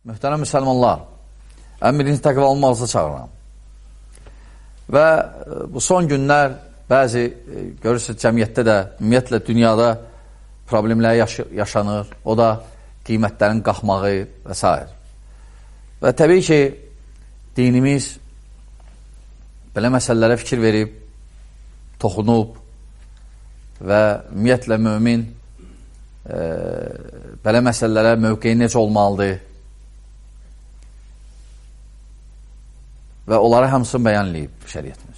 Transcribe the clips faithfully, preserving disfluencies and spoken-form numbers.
Mühtərəm müsəlmanlar, ən birinci təqva olmağınızı çağıram. Və bu son günlər bəzi, görürsünüz, cəmiyyətdə də, ümumiyyətlə dünyada problemlər yaş yaşanır. O da qiymətlərin qalxmağı və s. Və təbii ki, dinimiz belə məsələlərə fikir verib, toxunub və ümumiyyətlə mömin e, belə məsələlərə mövqeyi necə olmalıdır və onlara hamısını bəyanlayıb şəriətimiz.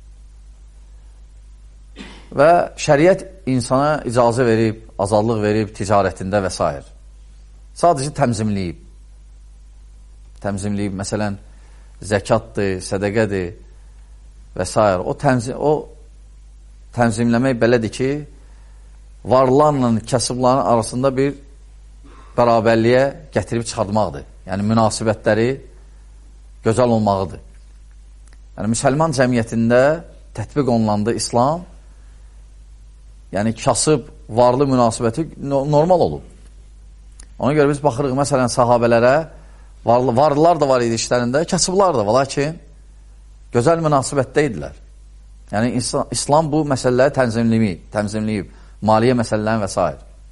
Və şəriət insana icazə verib, azadlıq verib ticarətində və s. Sadəcə təmzimləyib. Təmzimləyib, məsələn, zəkatdır, sədəqədir və s. O, tənzim, o tənzimləmək belədir ki, varlarla kasıbların arasında bir bərabərliyə gətirib çıxartmaqdır. Yəni, münasibətləri gözəl olmağıdır. Yəni, müsəlman cəmiyyətində tətbiq olunanda İslam, yəni kasıb, varlı münasibəti normal olub. Ona görə biz baxırıq, məsələn, sahabələrə, varlı, varlılar da var idi işlərində, kasıblar da var, lakin gözəl münasibətdə idilər. Yəni, İslam bu məsələləri tənzimləyib, tənzimləyib, maliyyə məsələlərini və s.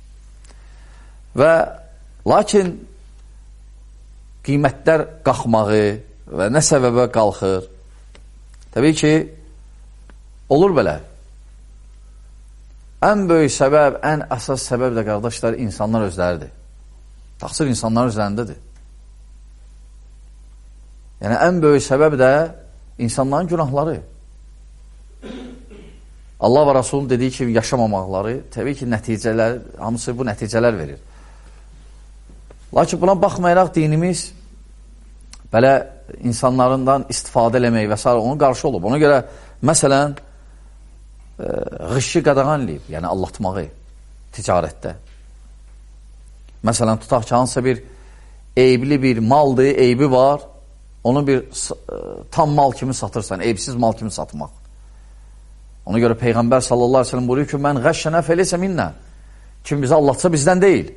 Və lakin qiymətlər qalxmağı və nə səbəbə qalxır? Təbii ki, olur belə. Ən böyük səbəb, ən əsas səbəb də, qardaşlar, insanlar özləridir. Təqsir insanlar özlərindədir. Yəni, ən böyük səbəb də insanların günahları. Allah və Rasulun dediyi kimi yaşamamaqları, təbii ki, nəticələr, hamısı bu nəticələr verir. Lakin buna baxmayaraq dinimiz belə insanlarından istifadə eləmək və s. onun qarşı olub. Ona görə, məsələn, ğışı qadağanlayıb, yəni allatmağı ticarətdə. Məsələn, tutaq ki, hansısa bir eybli bir maldır, eybi var, onu bir tam mal kimi satırsan, eybsiz mal kimi satmaq. Ona görə Peyğəmbər sallallahu aleyhi ve sellem buyuruyor ki, mən qəşşənə fələsə minnə. Kim bizi allatsa bizdən deyil.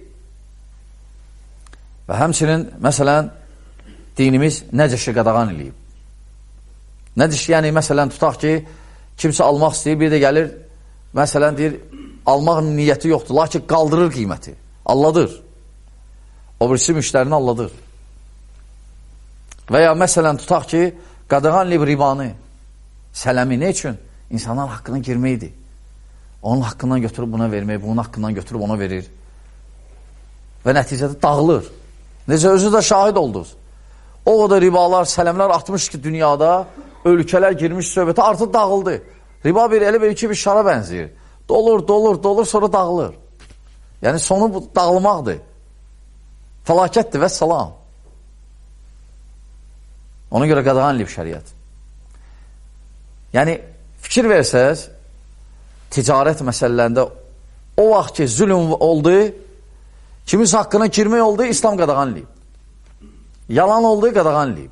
Və həmçinin, məsələn, dinimiz nəcəşi qadağan eləyib. Nəcəşi, yəni, məsələn, tutaq ki, kimsə almaq istəyir, bir də gəlir, məsələn, deyir, almaq niyyəti yoxdur, lakin qaldırır qiyməti, alladır. O birisi müştərini alladır. Və ya, məsələn, tutaq ki, qadağanlayıb ribanı, sələmi, nə üçün? İnsanlar haqqına girməkdir. Onun haqqından götürüb buna vermək, bunun haqqından götürüb ona verir. Və nəticədə dağılır. Necə özü də şahid oldunuz. O qədər ribalar, sələmlər atmış ki, dünyada ölkələr girmiş söhbətə artıq dağıldı. Riba bir elə bir iki bir şara bənzəyir. Dolur, dolur, dolur, sonra dağılır. Yəni, sonu bu dağılmaqdır. Fəlakətdir və salam. Ona görə qadağanlayıb şəriət. Yəni, fikir versəz, ticarət məsələlərində o vaxt ki, zülüm oldu, kimis haqqına girmək oldu, İslam qadağanlayıb. Yalan oldu, qadağanlayıb.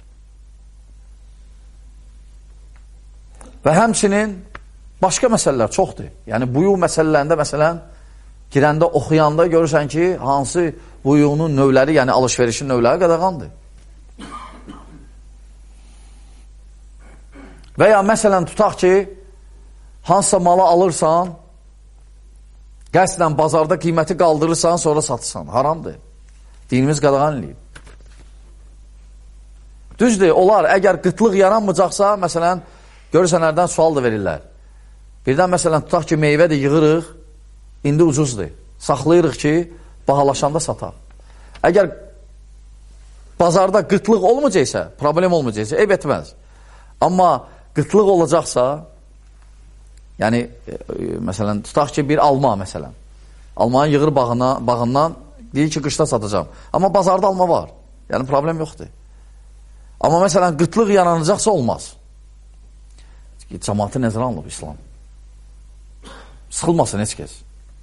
Və həmçinin başqa məsələlər çoxdur. Yəni, buyu məsələlərində, məsələn, girəndə, oxuyanda görürsən ki, hansı buyunun növləri, yəni alışverişin növləri qadağandır. Və ya, məsələn, tutaq ki, hansısa malı alırsan, qəsdən bazarda qiyməti qaldırırsan, sonra satırsan. Haramdır. Dinimiz qadağanlayıb. Düzdür, onlar əgər qıtlıq yaranmayacaqsa, məsələn, görürsən, hərdən sual da verirlər. Birdən, məsələn, tutaq ki, meyvədir, yığırıq, indi ucuzdur. Saxlayırıq ki, bahalaşanda sataq. Əgər bazarda qıtlıq olmayacaqsa, problem olmayacaqsa, eyb etməz. Amma qıtlıq olacaqsa, yəni, e, məsələn, tutaq ki, bir alma, məsələn. Almanı yığır bağına, bağından, deyir ki, qışda satacağım. Amma bazarda alma var. Yəni, problem yoxdur. Amma, məsələn, qıtlıq yaranacaqsa olmaz. Cəmaatı nəzərə alınıb İslam. Sıxılmasın heç kəs.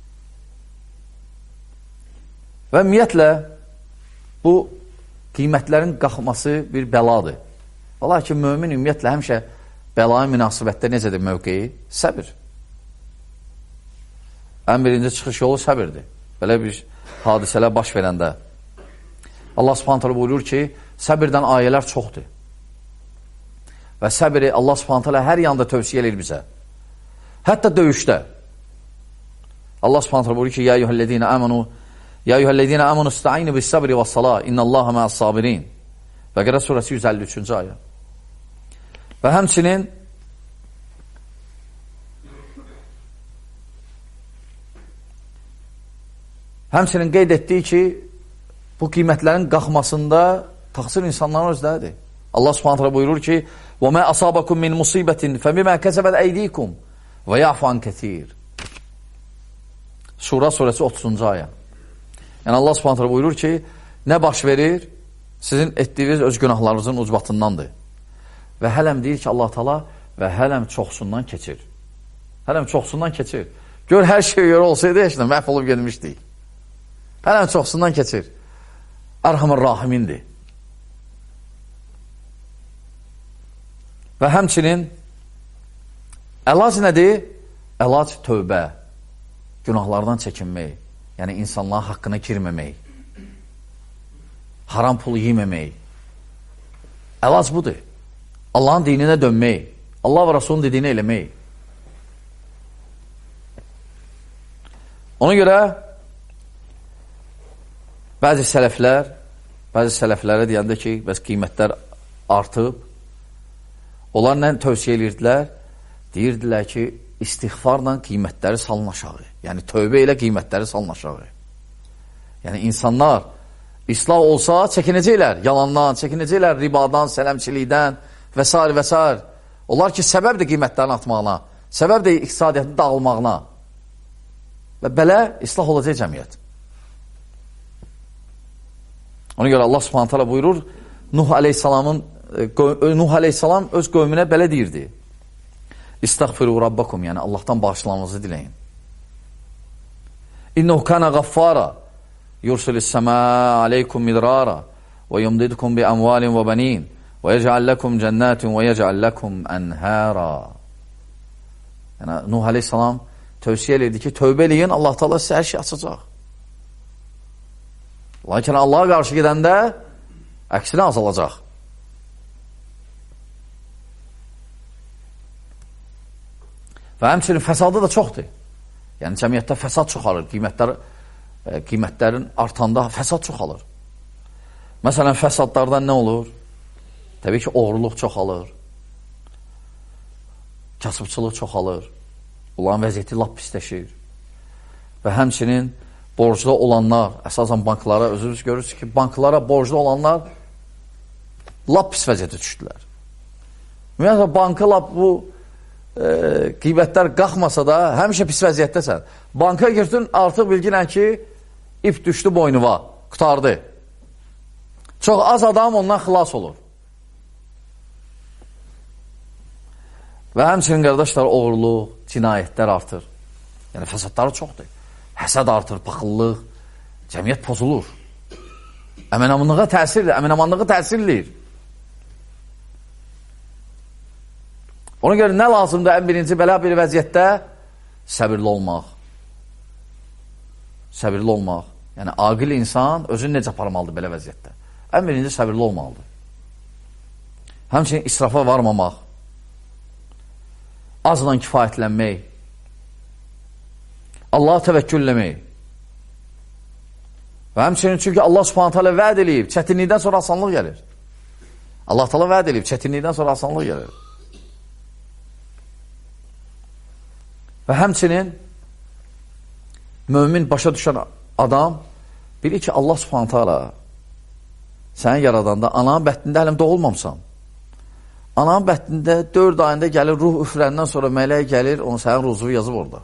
Və ümumiyyətlə, bu qiymətlərin qalxması bir bəladır. Lakin mömin ümumiyyətlə həmişə bəlaya münasibətdə necədir mövqeyi? Səbir. Ən birinci çıxış yolu səbirdir. Belə bir hadisələr baş verəndə. Allah Subhanahu taala buyurur ki, səbirdən ayələr çoxdur. Və səbiri Allah Subhanahu taala hər yanda tövsiyə edir bizə. Hətta döyüşdə. Allah Subhanahu taala buyurur ki, ya eyyuhellezina amanu ya eyyuhellezina amanu ista'inu bis-sabri was-salah innallaha ma'as-sabirin. Bəqərə surəsi yüz əlli üçüncü ayə. Və həmçinin həmçinin qeyd etdiyi ki, bu qiymətlərin qalxmasında təqsir insanların özləridir. Allah Subhanahu taala buyurur ki, "Və mə asabakum min musibətin fəbimə kəsəbət əydikum və ya'fu an kəsir." Şura surəsi otuzuncu ayə. Yəni Allah Subhanahu taala buyurur ki, nə baş verir? Sizin etdiyiniz öz günahlarınızın ucbatındandır. Və hələm deyir ki, Allah Taala və hələm çoxsundan keçir. Hələm çoxsundan keçir. Gör, hər şey görə olsaydı, heç nə məhv olub gedmişdik. Hələm çoxsundan keçir. Ərhamur Rahimindir. Və həmçinin əlac nədir? Əlac tövbə, günahlardan çəkinmək, yəni insanların haqqına girməmək, haram pulu yeməmək. Əlac budur. Allahın dininə dönmək, Allah və Rasulun dediyini eləmək. Ona görə bəzi sələflər, bəzi sələflərə deyəndə ki, bəs qiymətlər artıb, onlar nə tövsiyə edirdilər? Deyirdilər ki, istiğfarla qiymətləri salın aşağı. Yəni, tövbə ilə qiymətləri salın aşağı. Yəni, insanlar İslah olsa çəkinəcəklər, yalandan, çəkinəcəklər ribadan, sələmçilikdən və s. və s. Onlar ki, səbəbdir qiymətlərin atmağına, səbəbdir iqtisadiyyatın dağılmağına. Və belə islah olacaq cəmiyyət. Ona görə Allah Subhanahu taala buyurur, Nuh aleyhissalamın Nuh aleyhissalam öz qövmünə belə deyirdi. İstəğfiru rabbakum, yəni Allahdan bağışlanmanızı diləyin. İnnehu kana gaffara yursilis səmaa aleykum midrara və yumdidkum bi amwalin və banin və yec'al lakum cennatin və yec'al lakum anhara. Yəni Nuh aleyhissalam tövsiyə edirdi ki, tövbə eləyin, Allah Taala sizə hər şey açacaq. Lakin Allaha qarşı gedəndə əksinə azalacaq. Və həmçinin fəsadı da çoxdur. Yəni cəmiyyətdə fəsad çoxalır, qiymətlər qiymətlərin artanda fəsad çoxalır. Məsələn, fəsadlardan nə olur? Təbii ki, oğurluq çoxalır, kasıbçılıq çoxalır, onların vəziyyəti lap pisləşir. Və həmçinin borclu olanlar, əsasən banklara, özünüz görürsünüz ki, banklara borclu olanlar lap pis vəziyyətə düşdülər. Ümumiyyətlə, bankı lap bu e, qiymətlər qalxmasa da, həmişə pis vəziyyətdəsən. Banka girdin, artıq bilginən ki, ip düşdü boynuva, qutardı. Çox az adam ondan xilas olur. Və həmçinin qardaşlar, oğurluq, cinayətlər artır. Yəni, fəsadları çoxdur. Həsəd artır, paxıllıq, cəmiyyət pozulur. Əminamanlığa təsirdir, əminamanlığı təsirləyir. Ona görə nə lazımdır ən birinci belə bir vəziyyətdə? Səbirli olmaq. Səbirli olmaq. Yəni, aqil insan özünü necə aparmalıdır belə vəziyyətdə? Ən birinci səbirli olmalıdır. Həmçinin israfa varmamaq. Azla kifayətlənmək. Allaha təvəkkülləmək. Və həmçinin çünki Allah Subhanahu taala vəd eləyib, çətinlikdən sonra asanlıq gəlir. Allah Taala vəd eləyib, çətinlikdən sonra asanlıq gəlir. Və həmçinin mömin başa düşən adam bilir ki, Allah Subhanahu taala səni yaradanda ananın bətnində hələm doğulmamsan. Ananın bətnində dörd ayında gəlir, ruh üfrəndən sonra mələk gəlir, onun sənin ruzuvu yazıb orada.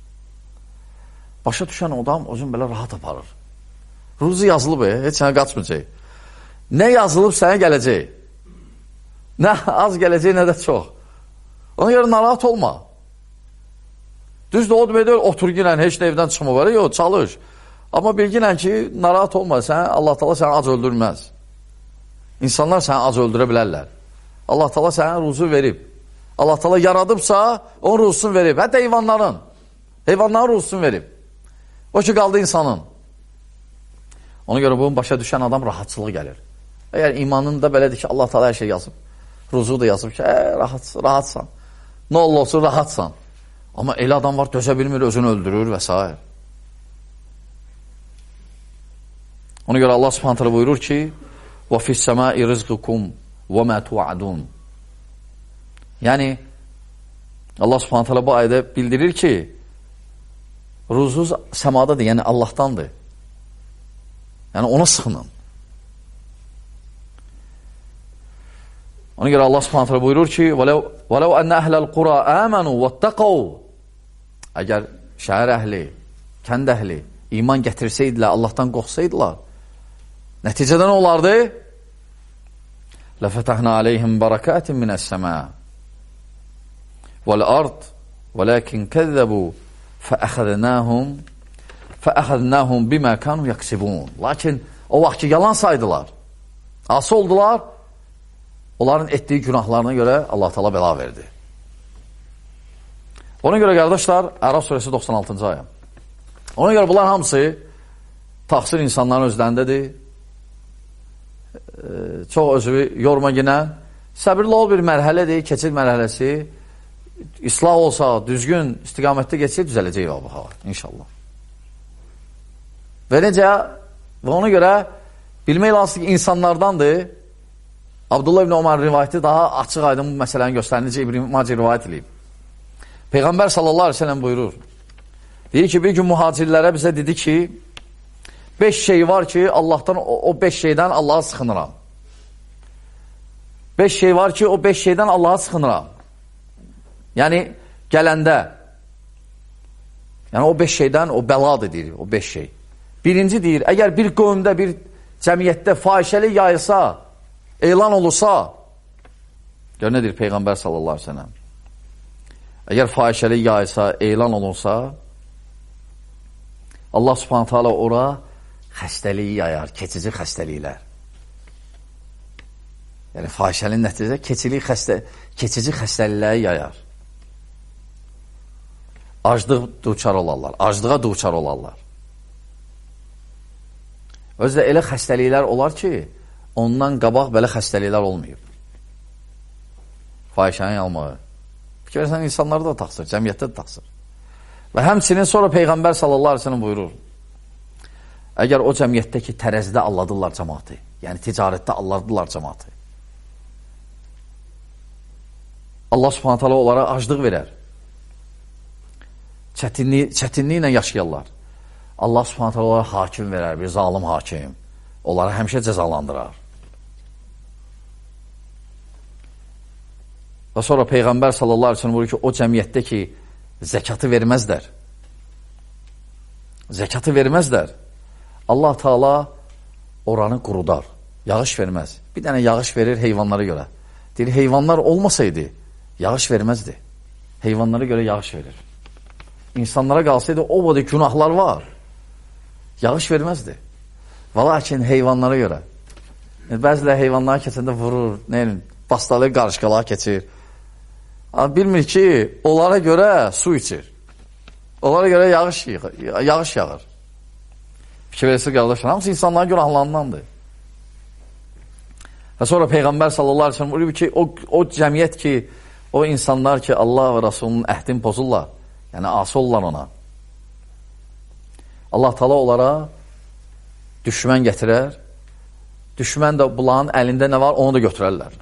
Başa düşən adam özün belə rahat aparır. Ruzu yazılıb, heç sənə qaçmayacaq. Nə yazılıb sənə gələcək. Nə az gələcək, nə də çox. Ona görə narahat olma. Düzdür, o demək deyil, otur ginən, heç nə evdən çıxma var, yox, çalış. Amma bilginən ki, narahat olma, sən, Allah Taala səni ac öldürməz. İnsanlar səni ac öldürə bilərlər. Allah Taala sənə ruzu verib. Allah Taala yaradıbsa, onun ruzusunu verib. Hətta heyvanların, heyvanların ruzusunu verib. O ki, qaldı insanın. Ona görə bunun başa düşən adam rahatçılıq gəlir. Əgər imanın da belədir ki, Allah Teala hər şey yazıb. Ruzu da yazıb ki, ə, rahat, rahatsan. Nə olur olsun, rahatsan. Amma elə adam var, dözə bilmir, özünü öldürür və s. Ona görə Allah Subhanahu taala buyurur ki: "Və fis-semai rizqukum və ma tu'adun." Yəni Allah Subhanahu taala bu ayədə bildirir ki, ruzunuz səmadadır, yəni Allahdandır. Yəni ona sığının. Ona görə Allah Subhanahu taala buyurur ki: "Vələv enne əhlel qura amanu vettaqau." Əgər şəhər əhli, kənd əhli iman gətirsəydilər, Allahdan qorxsaydılar, nəticədə nə olardı? "Lafətahna aleyhim barakatin mine's-sema vel-ard, velakin kəzzəbu fəəxədnahum fəəxədnahum bima kanu yaksibun." Lakin o vaxt ki yalan saydılar, asi oldular, onların etdiyi günahlarına görə Allah Teala bəla verdi. Ona görə qardaşlar, Ərəf surəsi doxsan altıncı ayə. Ona görə bunlar hamısı təqsir insanların özlərindədir. E, çox özü yorma ginə. Səbirli ol bir mərhələdir, keçid mərhələsi. İslah olsa, düzgün istiqamətdə geçsə, düzələcək və bu hava, inşallah. Və necə? Və ona görə bilmək lazım ki, insanlardandır. Abdullah ibn Ömər rivayəti daha açıq aydın bu məsələni göstərincə İbn Macə rivayət edib. Peyğəmbər sallallahu aleyhi ve sellem buyurur. Deyir ki, bir gün mühacirlərə bizə dedi ki, beş şey var ki, Allahdan o, o beş şeydən Allah'a sıxınıram. Beş şey var ki, o beş şeydən Allah'a sıxınıram. Yəni, gələndə, yəni o beş şeydən, o bəladır deyir, o beş şey. Birinci deyir, əgər bir qövmdə, bir cəmiyyətdə fahişəlik yayılsa, elan olursa, gör nə deyir Peyğəmbər sallallahu aleyhi ve sellem, əgər fahişəlik yayılsa, elan olunsa, Allah subhanahu teala ora xəstəliyi yayar, keçici xəstəliklər. Yəni, fahişənin nəticədə keçici, xəstə, keçici xəstəlikləri yayar. Aclıq duçar olarlar, aclığa duçar olarlar. Özdə elə xəstəliklər olar ki, ondan qabaq belə xəstəliklər olmayıb. Fahişənin yalmağı. Fikirləsən, insanlarda da taxsır, cəmiyyətdə də taxsır. Və həmçinin sonra Peyğəmbər sallallahu aleyhi ve sellem buyurur, əgər o cəmiyyətdəki tərəzidə alladırlar cəmatı, yəni ticarətdə alladırlar cəmatı, Allah subhanahu teala onlara aclıq verər, çətinliyi, çətinliyi ilə yaşayarlar. Allah subhanahu teala onlara hakim verər, bir zalim hakim, onlara həmişə cəzalandırar. Və sonra Peyğəmbər sallallahu aleyhi ve sellem buyurur ki, o cəmiyyətdə ki, zəkatı verməzlər. Zəkatı verməzlər. Allah Teala oranı qurudar. Yağış verməz. Bir dənə yağış verir heyvanlara görə. Deyir, heyvanlar olmasaydı, yağış verməzdi. Heyvanlara görə yağış verir. İnsanlara qalsaydı, o boyda günahlar var. Yağış verməzdi. Və lakin heyvanlara görə. Bəzilə heyvanlara keçəndə vurur, neyinin, bastalığı qarışqalığa keçir. Bilmir ki, onlara görə su içir. Onlara görə yağış, yağış yağır. Fikir verirsə qardaşlar, hamısı insanların günahlarındandır. Və sonra Peyğəmbər sallallahu aleyhi ve sellem buyuruyor ki, o, o cəmiyyət ki, o insanlar ki, Allah və Rasulunun əhdini pozurlar, yəni asi olurlar ona. Allah Teala onlara düşmən gətirər, düşmən də bunların əlində nə var, onu da götürərlər.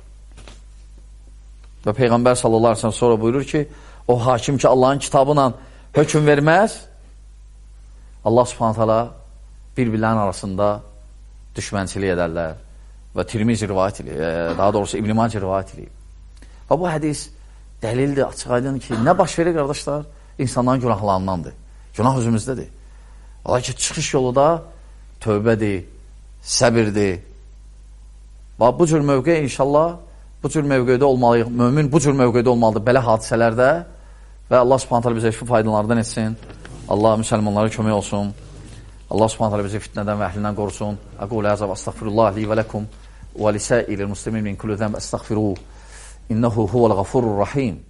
Və Peyğəmbər sallallahu aleyhi ve sellem sonra buyurur ki, o hakim ki Allahın kitabına hökm verməz, Allah subhanahu teala bir-birlərin arasında düşmənçilik edərlər və Tirmizi rivayət edir, daha doğrusu İbn Macə rivayət edir. Və bu hədis dəlildir, açıq aydın ki, nə baş verir qardaşlar? İnsanların günahlarındandır. Günah özümüzdədir. Ola ki, çıxış yolu da tövbədir, səbirdir. Və bu cür mövqe inşallah bu cür mövqedə olmalıyıq. Mömin bu cür mövqedə olmalıdır belə hadisələrdə və Allah subhanahu teala bizə faydalardan etsin. Allah müsəlmanlara kömək olsun. Allah subhanahu teala bizi fitnədən və əhlindən qorusun. Aqulu azab estağfirullah li və lakum və lisairil muslimin min kulli zənb estağfiruhu. İnnehu huvel gafurur rahim.